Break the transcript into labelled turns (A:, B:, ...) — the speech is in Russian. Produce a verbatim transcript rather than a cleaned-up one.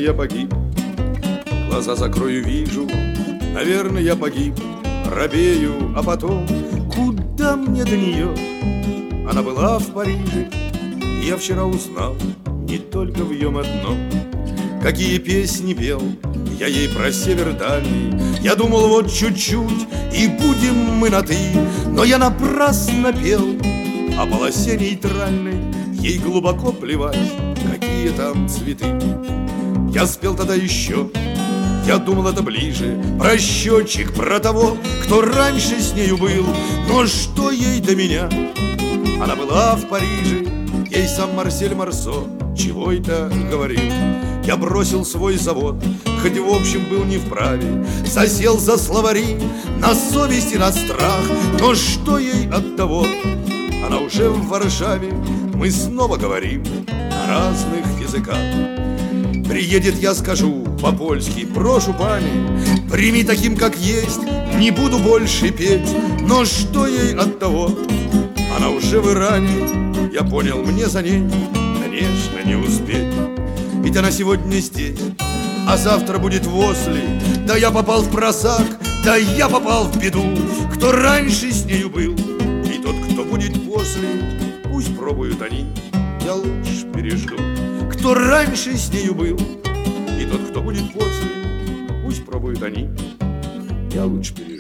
A: я погиб. Глаза закрою, вижу, наверное, я погиб. Робею, а потом, куда мне до нее? Она была в Париже, и я вчера узнал, не только в ее одном. Какие песни пел я ей про север дальний. Я думал, вот чуть-чуть, и будем мы на «ты». Но я напрасно пел о полосе нейтральной. Ей глубоко плевать, какие там цветы. Я спел тогда еще, я думал, это ближе, про счетчик, про того, кто раньше с нею был. Но что ей до меня? Она была в Париже, ей сам Марсель Марсо чего это говорил. Я бросил свой завод, хоть в общем был не вправе. Засел за словари, на совесть и на страх. Но что ей от того? Она уже в Варшаве, мы снова говорим на разных языках. Приедет, я скажу по-польски: прошу, пани, прими таким, как есть, не буду больше петь. Но что ей от того? Она уже в Иране, я понял, мне за ней, конечно, не успеть. Ведь она сегодня здесь, а завтра будет в Осле. Да я попал в просак, да я попал в беду. Кто раньше с нею был, и тот, кто будет после, пусть пробуют они, я лучше пережду. Кто раньше с нею был, и тот, кто будет после, пусть пробуют они, я лучше пережду.